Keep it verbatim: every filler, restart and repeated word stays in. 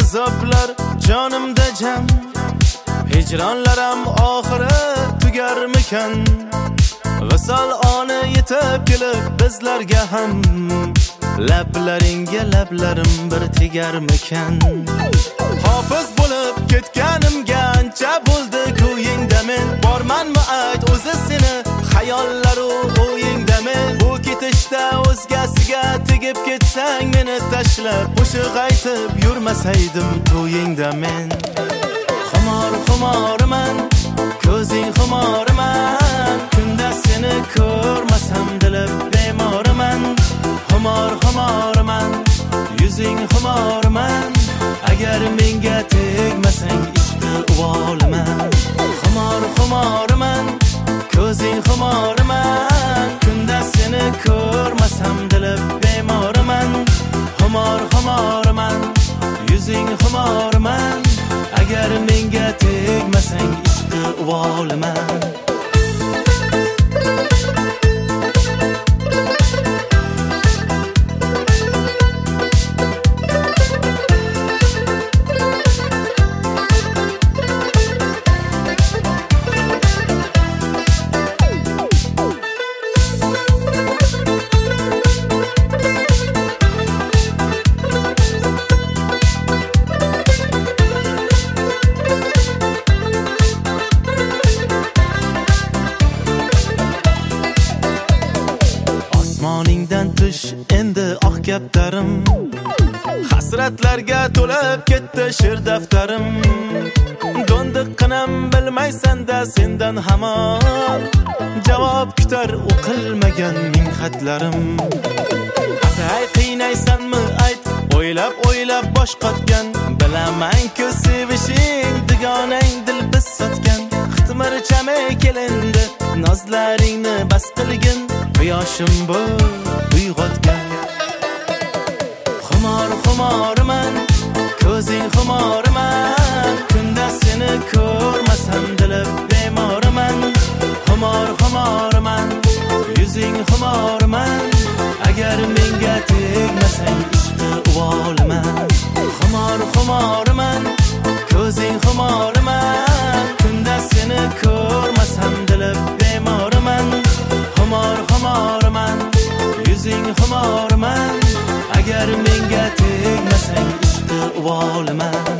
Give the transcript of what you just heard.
azoblar jonimda jam, hijronlarim oxiri tugarmikan? Visol oni yetib kelib bizlarga ham, lablaringga lablarim bir tegarmikan? Hofiz bo'lib ketganimga ancha bo'ldi ko'yingda men, bormanmi ayt o'zi seni xayollaru o'yingda men? Bu ketishda o'zgasiga tegib ketsang meni tashlab, qo'shiq aytib yurmasaydim to'yingda men. Xumor xumorman, ko'zing xumorman, kunda seni ko'rmasam dilim bemorman. Xumor xumorman, yuzing xumorman, agar menga tegmasang ishqi uvolman. Xumor xumorman, ko'zing xumorman, kunda seni ko'rmasam dilim bemorman. Xumor xumorman, yuzing xumorman, agar menga tegmasang ishqi uvolman. Osmoningdan tush endi oq kaptarim, hasratlarga to'lib ketdi she'r daftarim. Do'ndiqqinam bilmaysan-da sendan hamon, javob kutar o'qilmagan ming xatlarim. Atay qiynaysanmi ayt, o'ylab o'ylab bosh qotgan, bilaman-ku sevishing dugonang dil biz sotgan. Xitmirchame kelindi nozlaringni bas qilgin, yoshim bu uyg'otgan. Xumor xumorman, ko'zing xumorman, kunda seni ko'rmasam dilim bemorman. Xumor xumorman, yuzing xumorman, agar menga tegmasang ishqi uvolman. Xumor xumorman, ko'zing xumorman, kunda seni ko'rmasam dilim bemorman. Xumor xumorman, yuzing xumorman, agar menga tegmasang ishqi uvolman.